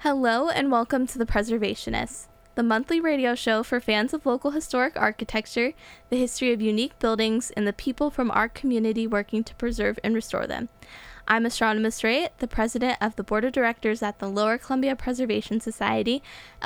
Hello and welcome to The Preservationists, the monthly radio show for fans of local historic architecture, the history of unique buildings, and the people from our community working to preserve and restore them. I'm Astronomus Ray, the president of the board of directors at the Lower Columbia Preservation Society,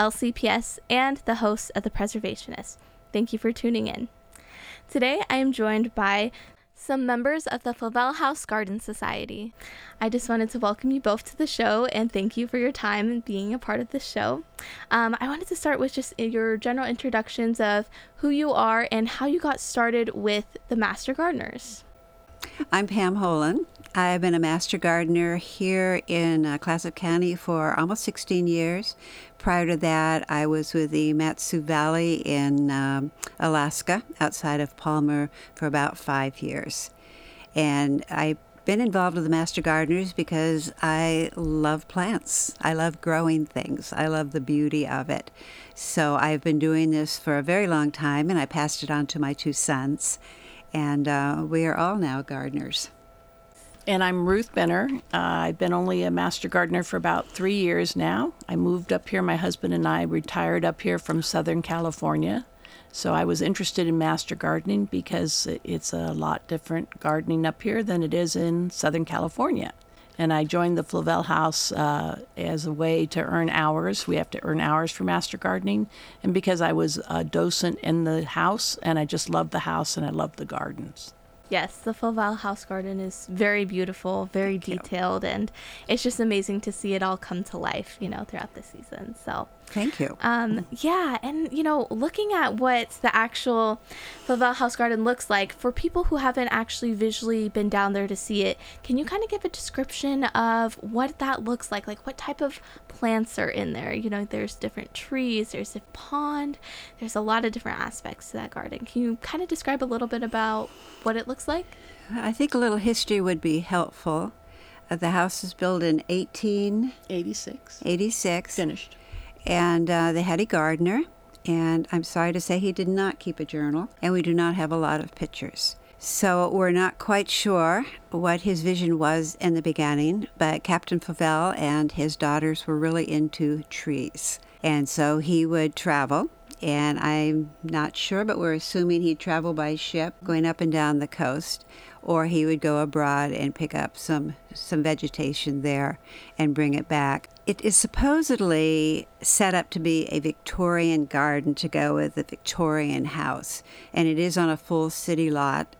LCPS, and the host of The Preservationists. Thank you for tuning in. Today I am joined by some members of the Flavel House Garden Society. I just wanted to welcome you both to the show and thank you for your time and being a part of the show. I wanted to start with just your general introductions of who you are and how you got started with the Master Gardeners. I'm Pam Holen. I've been a Master Gardener here in Clatsop County for almost 16 years. Prior to that, I was with the Mat-Su Valley in Alaska, outside of Palmer, for about 5 years. And I've been involved with the Master Gardeners because I love plants. I love growing things. I love the beauty of it. So I've been doing this for a very long time, and I passed it on to my two sons. And we are all now gardeners. And I'm Ruth Benner. I've been only a Master Gardener for about 3 years now. I moved up here. My husband and I retired up here from Southern California. So I was interested in Master Gardening because it's a lot different gardening up here than it is in Southern California. And I joined the Flavel House as a way to earn hours. We have to earn hours for Master Gardening. And because I was a docent in the house, and I just loved the house and I loved the gardens. Yes, the Flavel House Garden is very beautiful, very detailed, and it's just amazing to see it all come to life, throughout the season. So thank you. Yeah, and looking at what the actual Flavel House Garden looks like, for people who haven't actually visually been down there to see it, can you kind of give a description of what that looks like what type of plants are in there? There's different trees, there's a pond, there's a lot of different aspects to that garden. Can you kind of describe a little bit about what it looks like? I think a little history would be helpful. The house was built in 1886. Finished. And they had a gardener, and I'm sorry to say he did not keep a journal, and we do not have a lot of pictures. So we're not quite sure what his vision was in the beginning, but Captain Flavel and his daughters were really into trees. And so he would travel, and I'm not sure, but we're assuming he'd travel by ship going up and down the coast, or he would go abroad and pick up some vegetation there and bring it back. It is supposedly set up to be a Victorian garden to go with the Victorian house, and it is on a full city lot,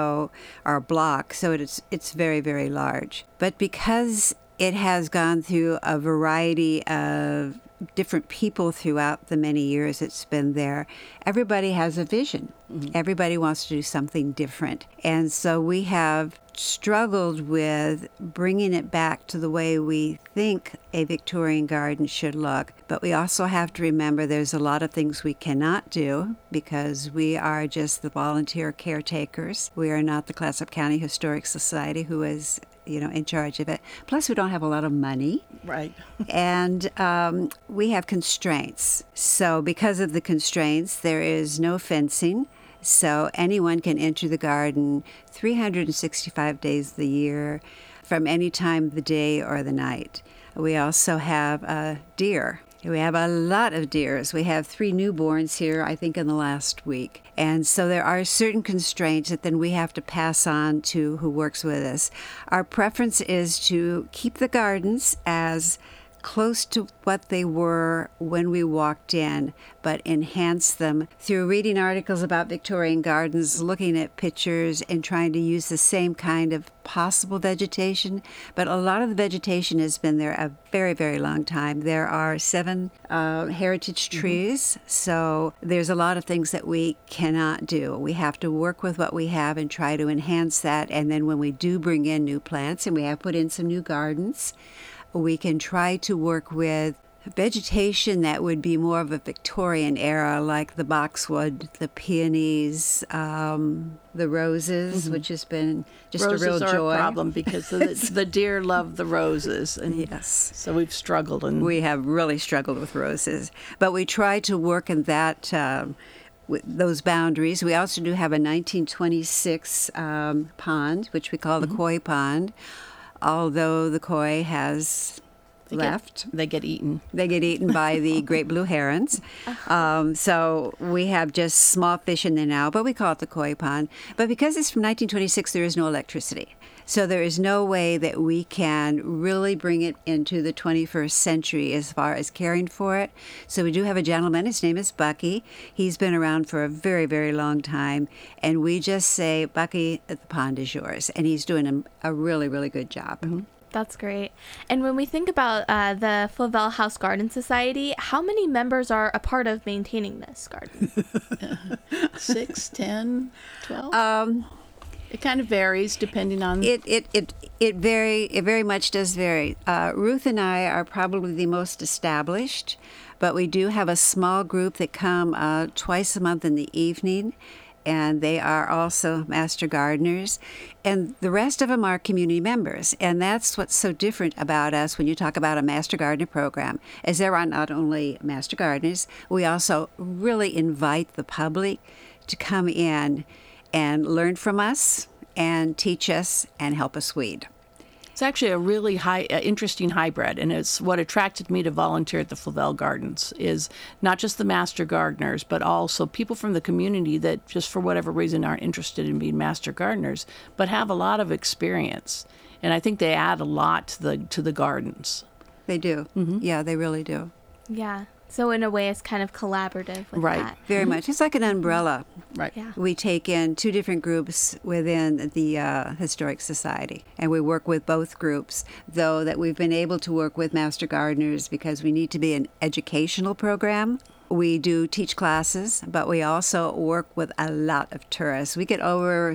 or block, so it's very, very large. But because it has gone through a variety of different people throughout the many years it's been there, everybody has a vision. Mm-hmm. Everybody wants to do something different. And so we have struggled with bringing it back to the way we think a Victorian garden should look. But we also have to remember there's a lot of things we cannot do because we are just the volunteer caretakers. We are not the Clatsop County Historic Society, who is in charge of it. Plus, we don't have a lot of money. Right. And we have constraints. So because of the constraints, there is no fencing. So anyone can enter the garden 365 days of the year from any time of the day or the night. We also have deer. We have a lot of deers. We have 3 newborns here, I think, in the last week. And so there are certain constraints that then we have to pass on to who works with us. Our preference is to keep the gardens as close to what they were when we walked in, but enhance them through reading articles about Victorian gardens, looking at pictures, and trying to use the same kind of possible vegetation. But a lot of the vegetation has been there a very, very long time. There are 7 heritage trees, so there's a lot of things that we cannot do. We have to work with what we have and try to enhance that, and then when we do bring in new plants, and we have put in some new gardens, we can try to work with vegetation that would be more of a Victorian era, like the boxwood, the peonies, the roses, which has been just roses a real joy. Roses are a problem because the deer love the roses. And yes. So we've struggled. We have really struggled with roses. But we try to work in that with those boundaries. We also do have a 1926 pond, which we call the Koi Pond, although the koi has left. They get eaten. They get eaten by the great blue herons. So we have just small fish in there now, but we call it the koi pond. But because it's from 1926, there is no electricity. So there is no way that we can really bring it into the 21st century as far as caring for it. So we do have a gentleman. His name is Bucky. He's been around for a very, very long time. And we just say, Bucky, the pond is yours. And he's doing a really, really good job. Mm-hmm. That's great. And when we think about the Flavel House Garden Society, how many members are a part of maintaining this garden? 6, 10, 12? It kind of varies depending on... It very much does vary. Ruth and I are probably the most established, but we do have a small group that come twice a month in the evening, and they are also master gardeners. And the rest of them are community members, and that's what's so different about us when you talk about a master gardener program, is there are not only master gardeners, we also really invite the public to come in and learn from us and teach us and help us weed. It's actually a really interesting hybrid, and it's what attracted me to volunteer at the Flavel Gardens is not just the master gardeners, but also people from the community that just for whatever reason aren't interested in being master gardeners, but have a lot of experience. And I think they add a lot to the gardens. They do. Mm-hmm. Yeah, they really do. Yeah. So in a way, it's kind of collaborative with that. Very much. It's like an umbrella. Right. Yeah. We take in 2 different groups within the Historic Society, and we work with both groups, though that we've been able to work with Master Gardeners because we need to be an educational program. We do teach classes, but we also work with a lot of tourists. We get over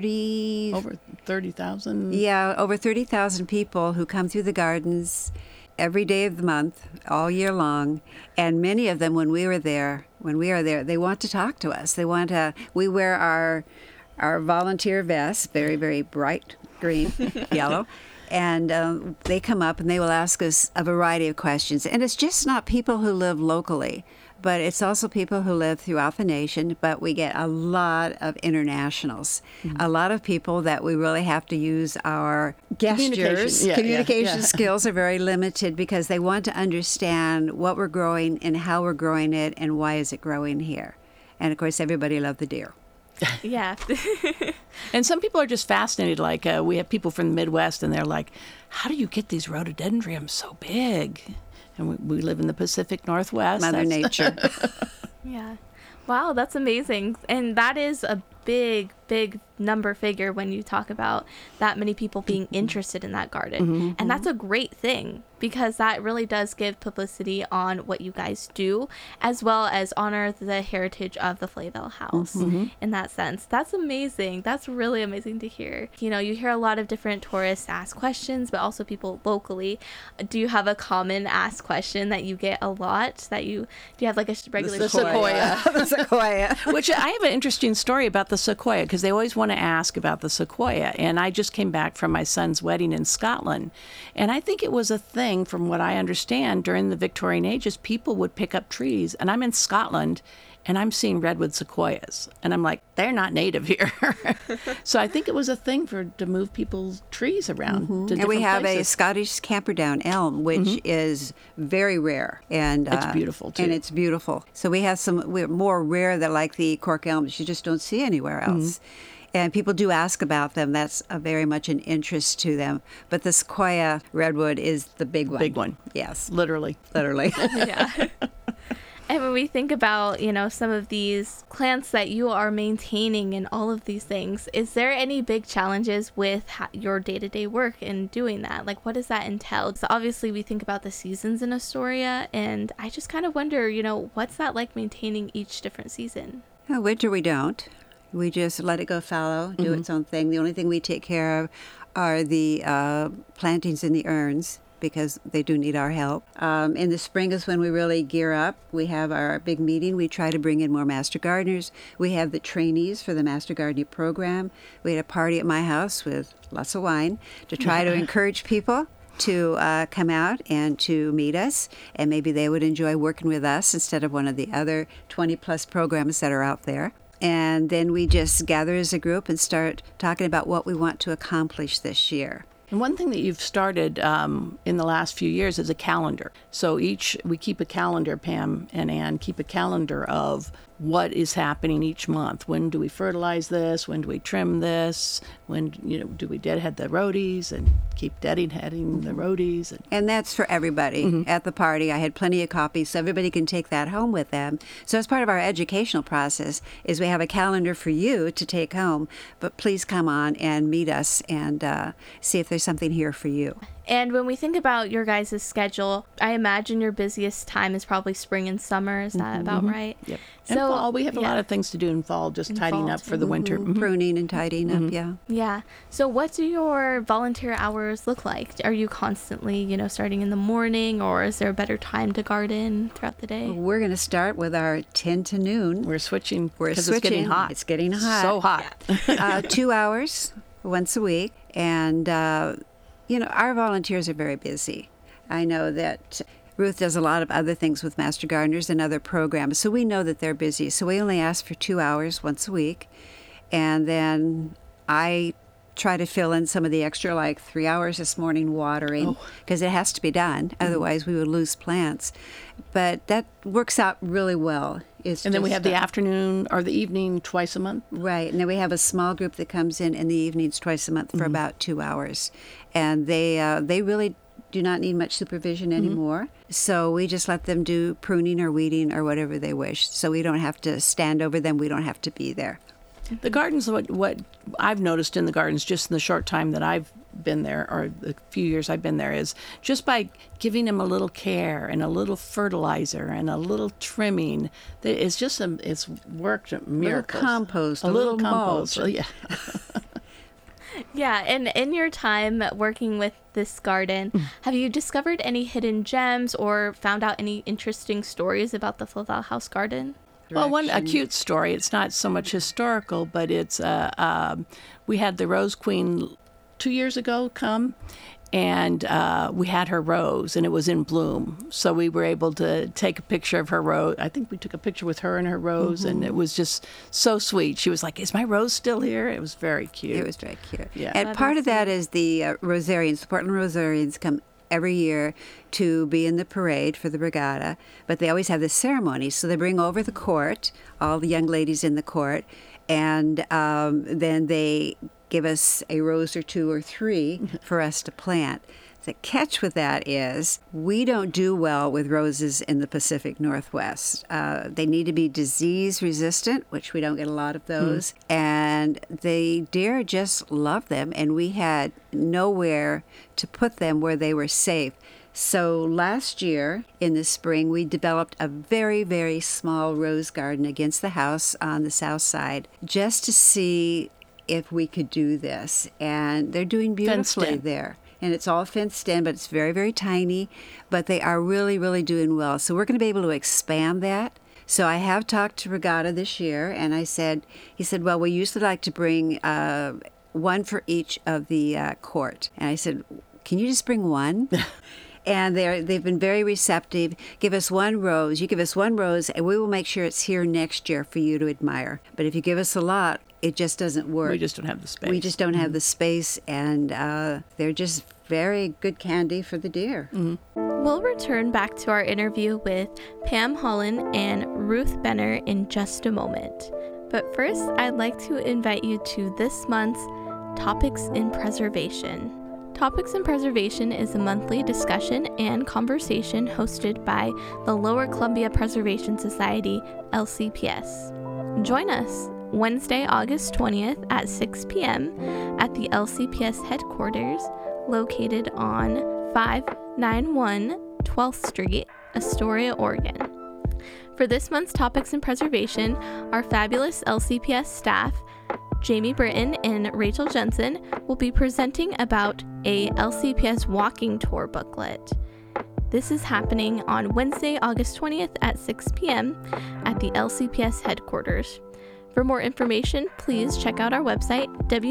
30,000? Yeah, over 30,000 people who come through the gardens every day of the month, all year long, and many of them, when we are there, they want to talk to us. We wear our volunteer vests, very, very bright green, yellow, and they come up and they will ask us a variety of questions. And it's just not people who live locally, but it's also people who live throughout the nation. But we get a lot of internationals, a lot of people that we really have to use our gestures. Communication skills are very limited because they want to understand what we're growing and how we're growing it and why is it growing here. And of course, everybody loves the deer. Yeah. And some people are just fascinated. Like we have people from the Midwest, and they're like, "How do you get these rhododendrons so big?" And we live in the Pacific Northwest. Mother Nature. Yeah. Wow, that's amazing. And that is a big, big number figure when you talk about that many people being interested in that garden. And that's a great thing because that really does give publicity on what you guys do, as well as honor the heritage of the Flavel House in that sense. That's amazing. That's really amazing to hear. You know, you hear a lot of different tourists ask questions, but also people locally. Do you have a common asked question that you get a lot? Do you have like a regular the sequoia? The sequoia. Which I have an interesting story about the sequoia because they always want to ask about the sequoia. And I just came back from my son's wedding in Scotland. And I think it was a thing, from what I understand, during the Victorian ages, people would pick up trees. And I'm in Scotland and I'm seeing redwood sequoias. And I'm like, they're not native here. So I think it was a thing to move people's trees around. And we have a Scottish Camperdown elm, which is very rare. And it's beautiful, too. And it's beautiful. So we have we're more rare than like the cork elms you just don't see anywhere else. And people do ask about them. That's very much an interest to them. But the sequoia redwood is the big one. Big one. Yes. Literally. Yeah. And when we think about, you know, some of these plants that you are maintaining and all of these things, is there any big challenges with your day-to-day work in doing that? Like, what does that entail? So obviously, we think about the seasons in Astoria, and I just kind of wonder, you know, what's that like maintaining each different season? Winter we don't. We just let it go fallow, do its own thing. The only thing we take care of are the plantings in the urns, because they do need our help. In the spring is when we really gear up. We have our big meeting. We try to bring in more master gardeners. We have the trainees for the master gardening program. We had a party at my house with lots of wine to try to encourage people to come out and to meet us, and maybe they would enjoy working with us instead of one of the other 20-plus programs that are out there. And then we just gather as a group and start talking about what we want to accomplish this year. And one thing that you've started in the last few years is a calendar. So we keep a calendar, Pam and Ann keep a calendar of what is happening each month. When do we fertilize this? When do we trim this? When do we deadhead the roadies and keep deadheading the roadies? And that's for everybody at the party. I had plenty of copies, so everybody can take that home with them. So as part of our educational process is we have a calendar for you to take home, but please come on and meet us and see if there's something here for you. And when we think about your guys' schedule, I imagine your busiest time is probably spring and summer. Is that about right? Yep. And fall, we have a lot of things to do in fall, just tidying up for the winter. Pruning and tidying up, yeah. Yeah. So what do your volunteer hours look like? Are you constantly, starting in the morning, or is there a better time to garden throughout the day? We're going to start with our 10 to noon. We're switching We're because switching. it's getting hot. It's getting hot. So hot. 2 hours once a week. And, our volunteers are very busy. I know that Ruth does a lot of other things with Master Gardeners and other programs, so we know that they're busy. So we only ask for 2 hours once a week. And then I try to fill in some of the extra, like 3 hours this morning watering, because it has to be done. Otherwise, we would lose plants. But that works out really well. And then we have the afternoon or the evening twice a month. Right. And then we have a small group that comes in the evenings twice a month for about 2 hours. And they really do not need much supervision anymore. So we just let them do pruning or weeding or whatever they wish. So we don't have to stand over them. We don't have to be there. The gardens, what I've noticed in the gardens just in the short time that I've been there, or the few years I've been there, is just by giving them a little care and a little fertilizer and a little trimming, it's worked miracles. A little compost. mulch. Yeah. Yeah, and in your time working with this garden, have you discovered any hidden gems or found out any interesting stories about the Flavel House Garden? Well, a cute story. It's not so much historical, but it's we had the Rose Queen 2 years ago come, and we had her rose, and it was in bloom. So we were able to take a picture of her rose. I think we took a picture with her and her rose, and it was just so sweet. She was like, "Is my rose still here?" It was very cute. It was very cute. Yeah. And part of that is the Rosarians, the Portland Rosarians come every year to be in the parade for the regatta, but they always have this ceremony. So they bring over the court, all the young ladies in the court, and then they give us a rose or two or three for us to plant. The catch with that is we don't do well with roses in the Pacific Northwest. They need to be disease resistant, which we don't get a lot of those. And the deer just love them, and we had nowhere to put them where they were safe. So last year in the spring, we developed a very, very small rose garden against the house on the south side just to see if we could do this. And they're doing beautifully there. And it's all fenced in, but it's very, very tiny. But they are really, really doing well. So we're going to be able to expand that. So I have talked to Regatta this year, and he said, well, we usually like to bring one for each of the court. And I said, can you just bring one? And they've been very receptive. Give us one rose. You give us one rose, and we will make sure it's here next year for you to admire. But if you give us a lot, it just doesn't work. We just don't have the space. We just don't have the space, and they're just very good candy for the deer. We'll return back to our interview with Pam Holland and Ruth Benner in just a moment. But first, I'd like to invite you to this month's Topics in Preservation. Topics in Preservation is a monthly discussion and conversation hosted by the Lower Columbia Preservation Society, LCPS. Join us Wednesday, August 20th at 6 p.m. at the LCPS headquarters located on 591 12th Street, Astoria, Oregon. For this month's Topics in Preservation, our fabulous LCPS staff, Jamie Britton and Rachel Jensen, will be presenting about a LCPS walking tour booklet. This is happening on Wednesday, August 20th at 6 p.m. at the LCPS headquarters. For more information, please check out our website,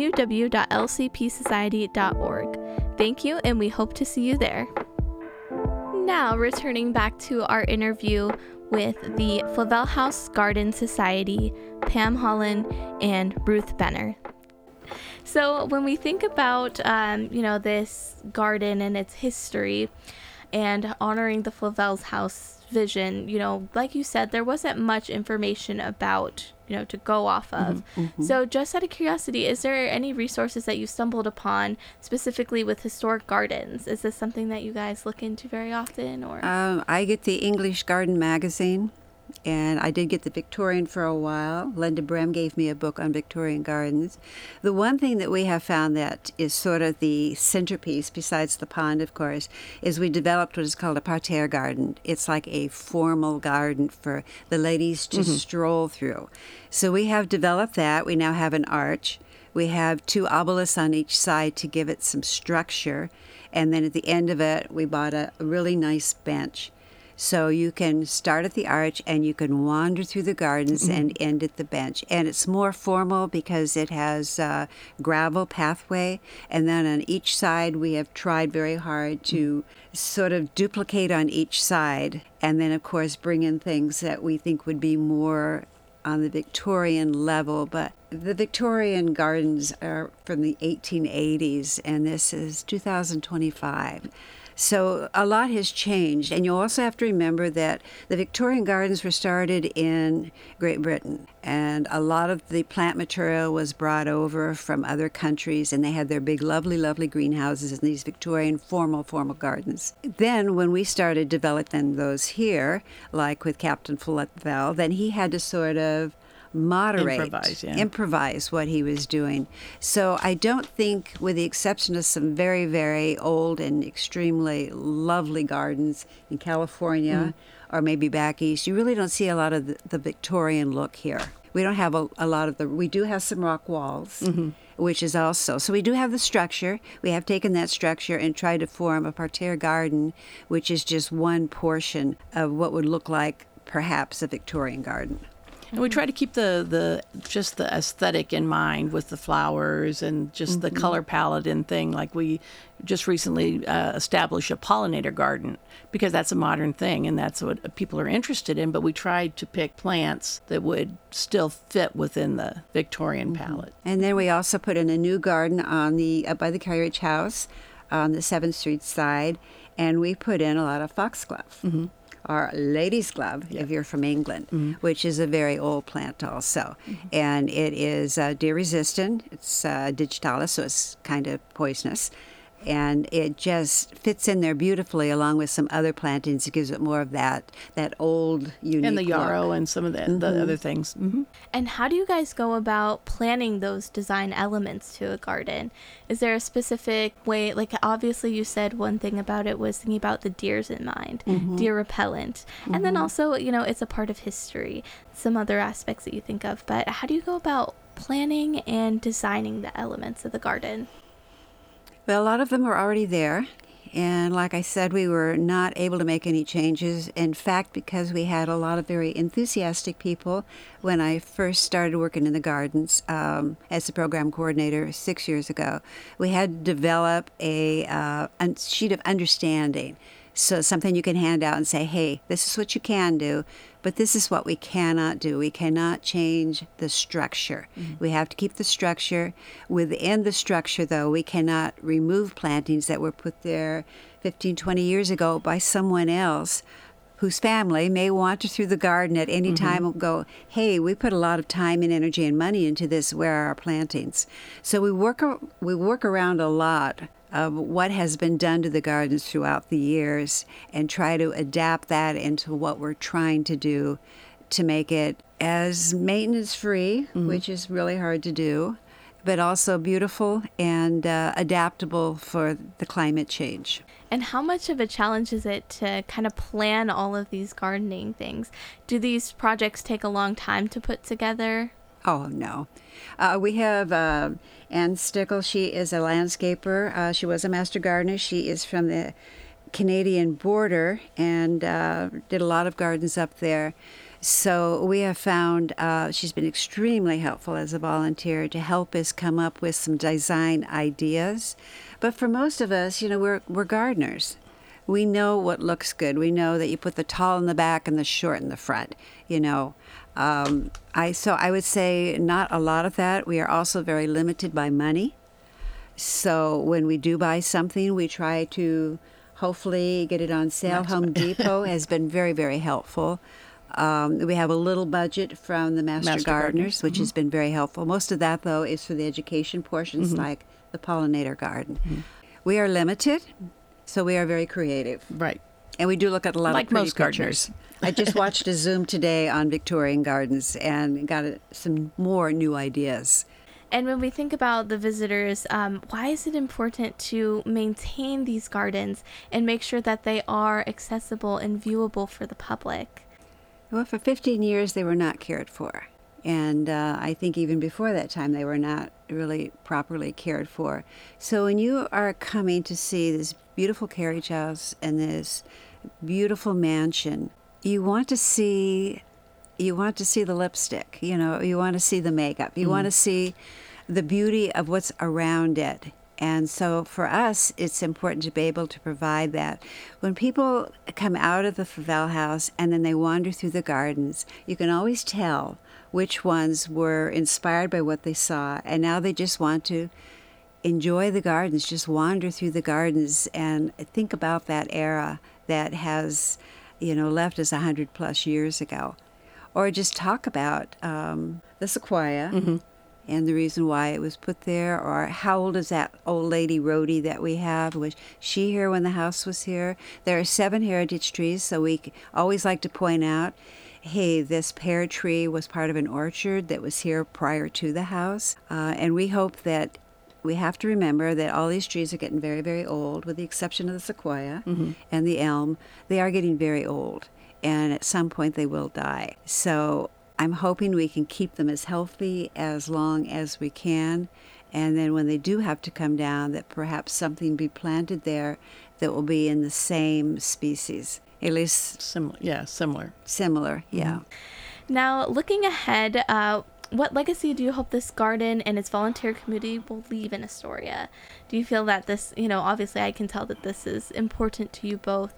www.lcpsociety.org. Thank you, and we hope to see you there. Now, returning back to our interview with the Flavel House Garden Society, Pam Holland and Ruth Benner. So when we think about, this garden and its history and honoring the Flavel's house vision, like you said, there wasn't much information about, to go off of. So just out of curiosity, is there any resources that you stumbled upon specifically with historic gardens? Is this something that you guys look into very often, or? I get the English Garden magazine, and I did get the Victorian for a while. Linda Brem gave me a book on Victorian gardens. The one thing that we have found that is sort of the centerpiece, besides the pond, of course, is we developed what is called a parterre garden. It's like a formal garden for the ladies to stroll through. So we have developed that. We now have an arch. We have 2 obelisks on each side to give it some structure. And then at the end of it, we bought a really nice bench. So you can start at the arch and you can wander through the gardens and end at the bench. And it's more formal because it has a gravel pathway. And then on each side, we have tried very hard to sort of duplicate on each side. And then, of course, bring in things that we think would be more on the Victorian level. But the Victorian gardens are from the 1880s, and this is 2025. So a lot has changed. And you also have to remember that the Victorian gardens were started in Great Britain. And a lot of the plant material was brought over from other countries, and they had their big, lovely, lovely greenhouses in these Victorian formal gardens. Then when we started developing those here, like with Captain Flavel, then he had to sort of moderate, improvise what he was doing. So I don't think, with the exception of some very, very old and extremely lovely gardens in California or maybe back east, you really don't see a lot of the Victorian look here. We don't have a lot of we do have some rock walls, which is also, so we do have the structure. We have taken that structure and tried to form a parterre garden, which is just one portion of what would look like perhaps a Victorian garden. And we try to keep the just the aesthetic in mind with the flowers and just the color palette and thing. Like we just recently established a pollinator garden because that's a modern thing and that's what people are interested in. But we tried to pick plants that would still fit within the Victorian palette. And then we also put in a new garden on up by the Carriage House on the 7th Street side, and we put in a lot of foxglove. Or lady's glove, if you're from England, which is a very old plant also. And it is deer resistant. It's digitalis, so it's kind of poisonous. And it just fits in there beautifully along with some other plantings. It gives it more of that old, unique And the yarrow look. and some of the other things. And how do you guys go about planning those design elements to a garden? Is there a specific way? Like, obviously you said one thing about it was thinking about the deers in mind, deer repellent. And then also, it's a part of history, some other aspects that you think of. But how do you go about planning and designing the elements of the garden? Well, a lot of them were already there. And like I said, we were not able to make any changes. In fact, because we had a lot of very enthusiastic people when I first started working in the gardens as a program coordinator 6 years ago, we had to develop a sheet of understanding. So something you can hand out and say, hey, this is what you can do, but this is what we cannot do. We cannot change the structure. We have to keep the structure. Within the structure, though, we cannot remove plantings that were put there 15, 20 years ago by someone else whose family may wander through the garden at any time and go, hey, we put a lot of time and energy and money into this. Where are our plantings? So we work around a lot of what has been done to the gardens throughout the years and try to adapt that into what we're trying to do to make it as maintenance-free, which is really hard to do, but also beautiful and adaptable for the climate change. And how much of a challenge is it to kind of plan all of these gardening things? Do these projects take a long time to put together? Oh, no. We have Ann Stickle. She is a landscaper. She was a master gardener. She is from the Canadian border and did a lot of gardens up there. So we have found she's been extremely helpful as a volunteer to help us come up with some design ideas. But for most of us, we're gardeners. We know what looks good. We know that you put the tall in the back and the short in the front, I would say not a lot of that. We are also very limited by money. So when we do buy something, we try to hopefully get it on sale. Home Depot has been very, very helpful. We have a little budget from the Master Gardeners, which has been very helpful. Most of that, though, is for the education portions, like the pollinator garden. We are limited, so we are very creative. Right. And we do look at a lot Like of pretty most pictures. gardeners. I just watched a Zoom today on Victorian gardens and got some more new ideas. And when we think about the visitors, why is it important to maintain these gardens and make sure that they are accessible and viewable for the public? Well, for 15 years, they were not cared for. And I think even before that time, they were not really properly cared for. So when you are coming to see this beautiful carriage house and this beautiful mansion, you want to see the lipstick, you want to see the makeup. You want to see the beauty of what's around it. And so for us, it's important to be able to provide that. When people come out of the Favell House and then they wander through the gardens, you can always tell which ones were inspired by what they saw, and now they just want to enjoy the gardens, just wander through the gardens and think about that era that has, left us 100+ years ago. Or just talk about the sequoia and the reason why it was put there, or how old is that old lady Rhodey that we have? Was she here when the house was here? There are 7 heritage trees, so we always like to point out, hey, this pear tree was part of an orchard that was here prior to the house. And we hope that we have to remember that all these trees are getting very, very old, with the exception of the sequoia and the elm. They are getting very old, and at some point they will die. So I'm hoping we can keep them as healthy as long as we can. And then when they do have to come down, that perhaps something be planted there that will be in the same species. At least Similar. similar, yeah. Now, looking ahead, what legacy do you hope this garden and its volunteer community will leave in Astoria? Do you feel that this, obviously I can tell that this is important to you both.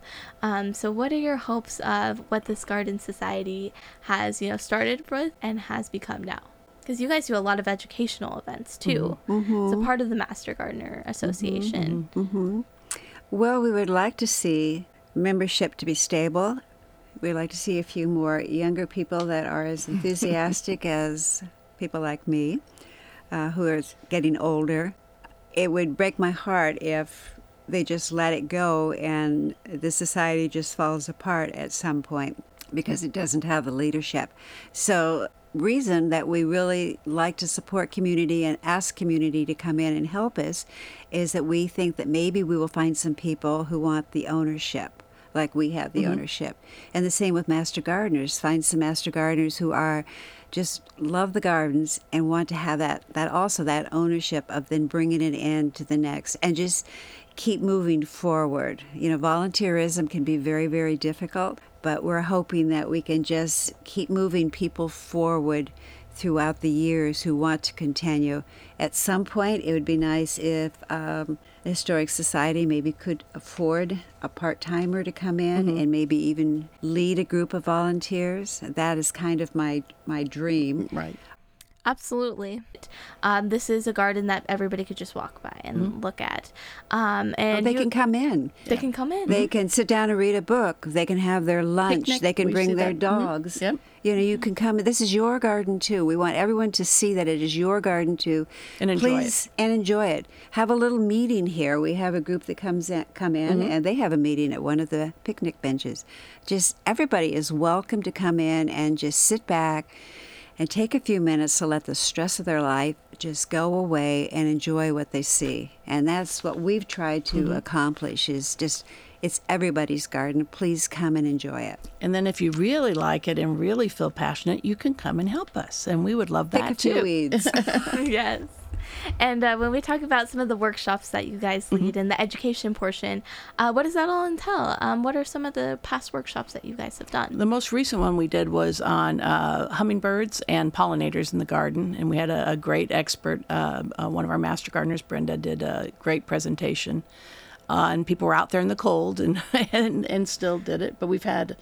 So what are your hopes of what this garden society has, started with and has become now? Because you guys do a lot of educational events too. It's a part of the Master Gardener Association. Well, we would like to see membership to be stable. We'd like to see a few more younger people that are as enthusiastic as people like me, who are getting older. It would break my heart if they just let it go and the society just falls apart at some point because it doesn't have the leadership. So reason that we really like to support community and ask community to come in and help us is that we think that maybe we will find some people who want the ownership like we have the ownership. And the same with Master Gardeners. Find some Master Gardeners who are just love the gardens and want to have that also that ownership of then bringing it in to the next and just keep moving forward. Volunteerism can be very, very difficult, but we're hoping that we can just keep moving people forward throughout the years who want to continue. At some point, it would be nice if the Historic Society maybe could afford a part-timer to come in and maybe even lead a group of volunteers. That is kind of my dream. Right. Absolutely. This is a garden that everybody could just walk by and look at. And they can come in. They can come in. They can sit down and read a book. They can have their lunch. Picnic. They can We bring see their that. dogs. Yep. You can come. This is your garden too. We want everyone to see that it is your garden too. And enjoy Please, and enjoy it. Have a little meeting here. We have a group that come in and they have a meeting at one of the picnic benches. Just everybody is welcome to come in and just sit back and take a few minutes to let the stress of their life just go away and enjoy what they see. And that's what we've tried to accomplish is just, it's everybody's garden. Please come and enjoy it. And then if you really like it and really feel passionate, you can come and help us. And we would love that Pick a few too. weeds. Yes. And when we talk about some of the workshops that you guys lead in the education portion, what does that all entail? What are some of the past workshops that you guys have done? The most recent one we did was on hummingbirds and pollinators in the garden, and we had a great expert. One of our master gardeners, Brenda, did a great presentation, and people were out there in the cold and still did it. But we've had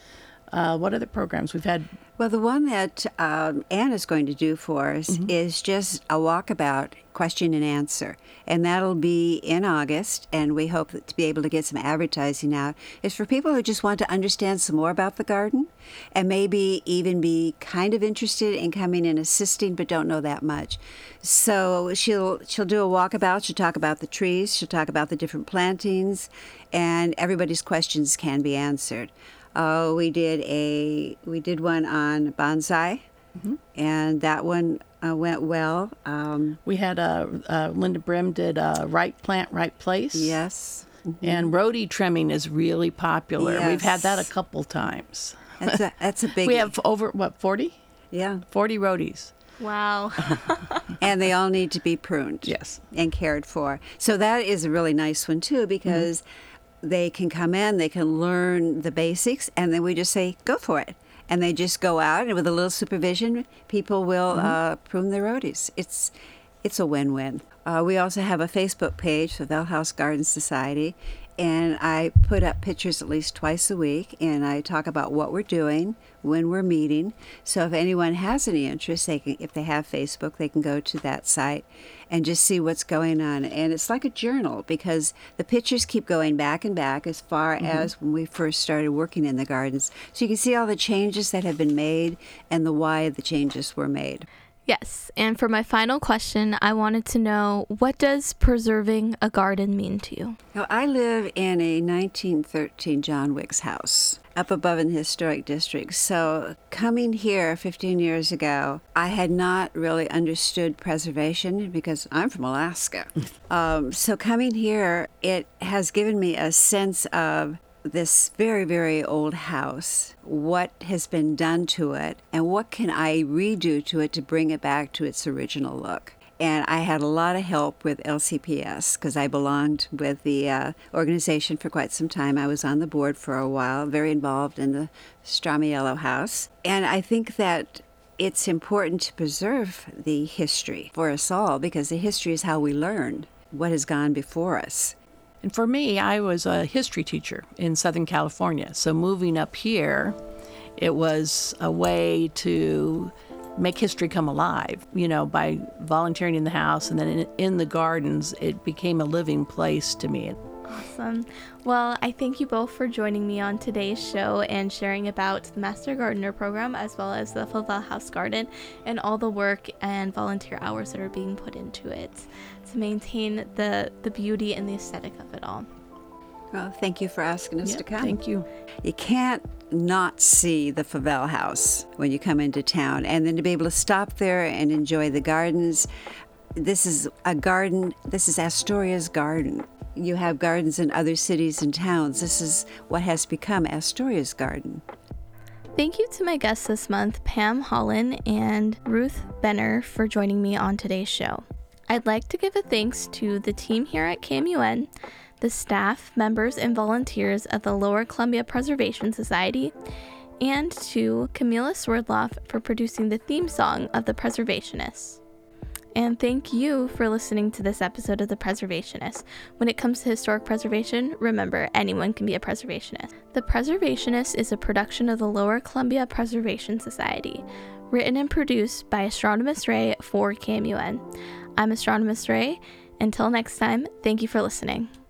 What other programs we've had? Well, the one that Anne is going to do for us is just a walkabout question and answer. And that'll be in August, and we hope to be able to get some advertising out. It's for people who just want to understand some more about the garden and maybe even be kind of interested in coming and assisting but don't know that much. So she'll do a walkabout. She'll talk about the trees. She'll talk about the different plantings, and everybody's questions can be answered. We did one on bonsai, and that one went well. We had Linda Brim did Right Plant, Right Place. Yes. And roadie trimming is really popular. Yes. We've had that a couple times. That's a big. We have over, 40? Yeah. 40 roadies. Wow. And they all need to be pruned. Yes. And cared for. So that is a really nice one, too, because they can come in, they can learn the basics, and then we just say, go for it. And they just go out, and with a little supervision, people will prune their roadies. It's a win-win. We also have a Facebook page, the Val House Garden Society, and I put up pictures at least twice a week, and I talk about what we're doing, when we're meeting. So if anyone has any interest, if they have Facebook, they can go to that site and just see what's going on. And it's like a journal because the pictures keep going back and back as far as when we first started working in the gardens. So you can see all the changes that have been made and the why the changes were made. Yes, and for my final question, I wanted to know, what does preserving a garden mean to you? Now, I live in a 1913 John Wicks house up above in the historic district. So coming here 15 years ago, I had not really understood preservation because I'm from Alaska. So coming here, it has given me a sense of this very, very old house, what has been done to it, and what can I redo to it to bring it back to its original look. And I had a lot of help with LCPS because I belonged with the organization for quite some time. I was on the board for a while, very involved in the Stramiello house. And I think that it's important to preserve the history for us all because the history is how we learn what has gone before us. And for me, I was a history teacher in Southern California. So moving up here, it was a way to make history come alive, by volunteering in the house and then in the gardens, it became a living place to me. Awesome. Well, I thank you both for joining me on today's show and sharing about the Master Gardener program as well as the Favel House Garden and all the work and volunteer hours that are being put into it to maintain the beauty and the aesthetic of it all. Well, thank you for asking us to come. Thank you. You can't not see the Favel House when you come into town, and then to be able to stop there and enjoy the gardens. This is a garden. This is Astoria's garden. You have gardens in other cities and towns. This is what has become Astoria's garden. Thank you to my guests this month, Pam Holland and Ruth Benner, for joining me on today's show. I'd like to give a thanks to the team here at KMUN, the staff, members, and volunteers of the Lower Columbia Preservation Society, and to Camila Swerdloff for producing the theme song of The Preservationists. And thank you for listening to this episode of The Preservationists. When it comes to historic preservation, remember, anyone can be a preservationist. The Preservationists is a production of the Lower Columbia Preservation Society, written and produced by Astronomus Ray for KMUN. I'm Astronomus Ray. Until next time, thank you for listening.